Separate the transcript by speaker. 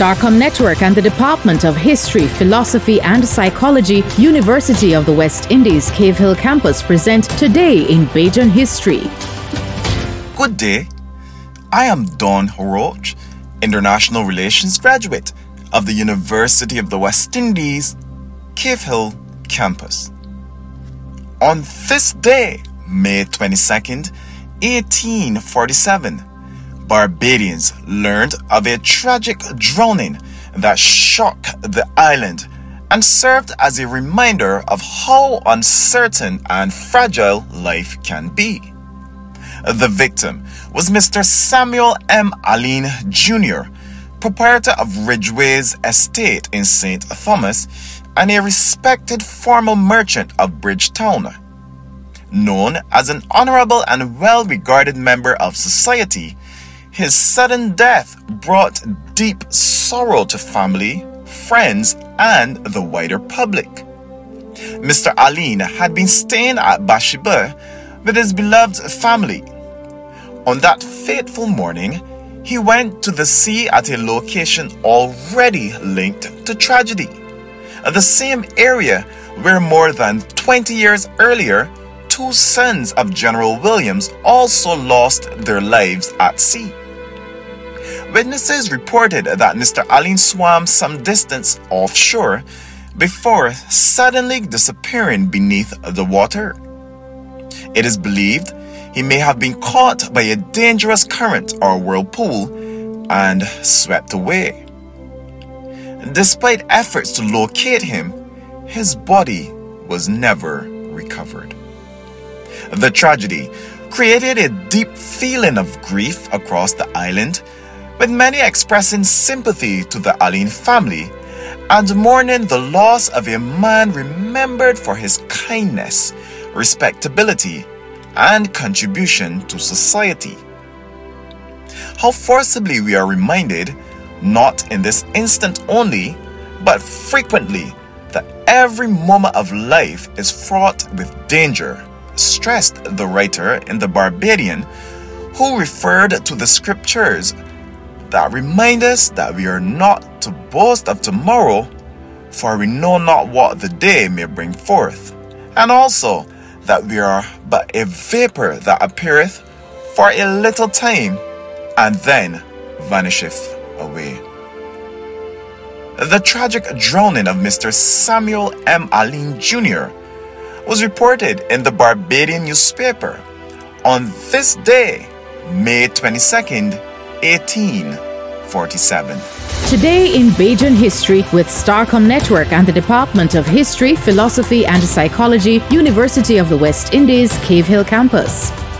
Speaker 1: Starcom Network and the Department of History, Philosophy and Psychology, University of the West Indies, Cave Hill Campus present Today in Bajan History.
Speaker 2: Good day. I am Don Roach, International Relations graduate of the University of the West Indies, Cave Hill Campus. On this day, May 22nd, 1847, Barbadians learned of a tragic drowning that shook the island and served as a reminder of how uncertain and fragile life can be. The victim was Mr. Samuel M. Alleyne Jr., proprietor of Ridgeway's estate in St. Thomas and a respected former merchant of Bridgetown. Known as an honorable and well-regarded member of society, his sudden death brought deep sorrow to family, friends, and the wider public. Mr. Alleyne had been staying at Bathsheba with his beloved family. On that fateful morning, he went to the sea at a location already linked to tragedy, the same area where more than 20 years earlier, two sons of General Williams also lost their lives at sea. Witnesses reported that Mr. Alleyne swam some distance offshore before suddenly disappearing beneath the water. It is believed he may have been caught by a dangerous current or whirlpool and swept away. Despite efforts to locate him, his body was never recovered. The tragedy created a deep feeling of grief across the island, with many expressing sympathy to the Alleyne family and mourning the loss of a man remembered for his kindness, respectability, and contribution to society. How forcibly we are reminded, not in this instant only, but frequently, that every moment of life is fraught with danger, stressed the writer in The Barbadian, who referred to the scriptures that remind us that we are not to boast of tomorrow, for we know not what the day may bring forth, and also that we are but a vapor that appeareth for a little time, and then vanisheth away. The tragic drowning of Mr. Samuel M. Alleyne Jr. was reported in the Barbadian newspaper on this day, May 22nd, 1847.
Speaker 1: Today in Bajan History with Starcom Network and the Department of History, Philosophy and Psychology, University of the West Indies, Cave Hill Campus.